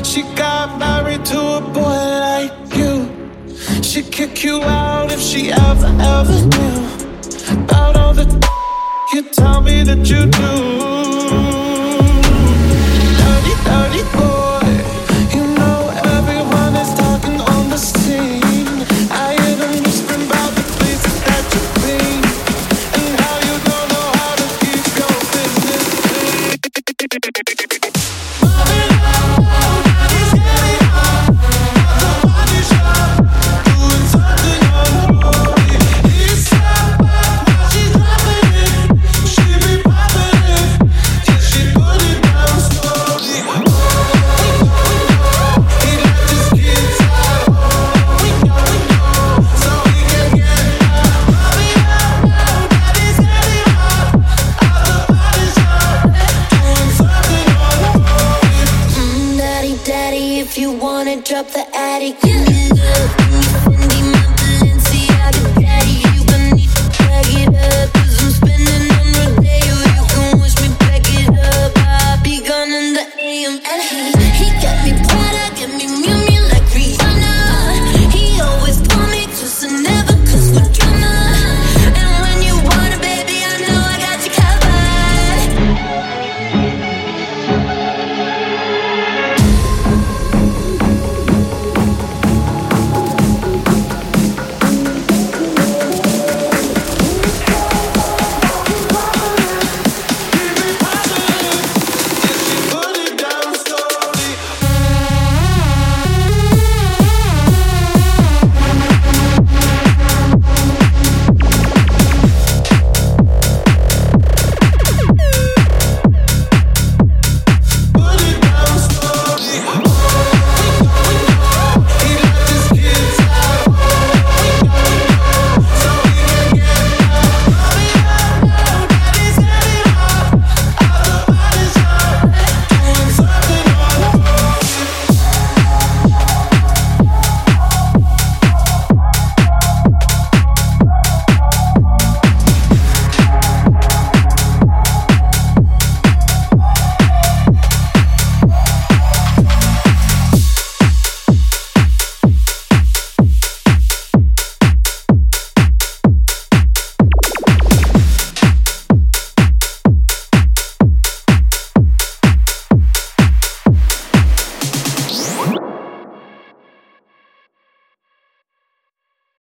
she got married to a boy like you. She'd kick you out if she ever knew about all the you tell me that you do. Dirty, dirty boy, you know everyone is talking on the scene. I hear them whispering about the places that you've been and how you don't know how to keep your business clean. Drop the attic.